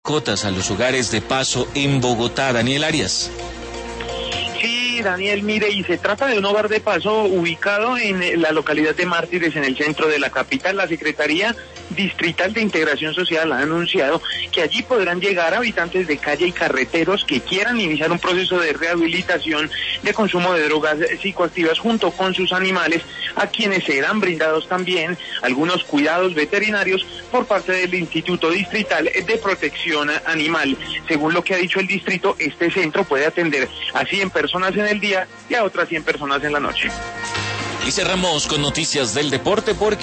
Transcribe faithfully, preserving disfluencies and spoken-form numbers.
mascotas a los hogares de paso en Bogotá. Daniel Arias. Sí, Daniel, mire, y se trata de un hogar de paso ubicado en la localidad de Mártires, en el centro de la capital. La Secretaría Distrital de Integración Social ha anunciado que allí podrán llegar habitantes de calle y carreteros que quieran iniciar un proceso de rehabilitación de consumo de drogas psicoactivas junto con sus animales, a quienes serán brindados también algunos cuidados veterinarios por parte del Instituto Distrital de Protección Animal. Según lo que ha dicho el distrito, este centro puede atender a cien personas en el día y a otras cien personas en la noche. Y cerramos con noticias del deporte porque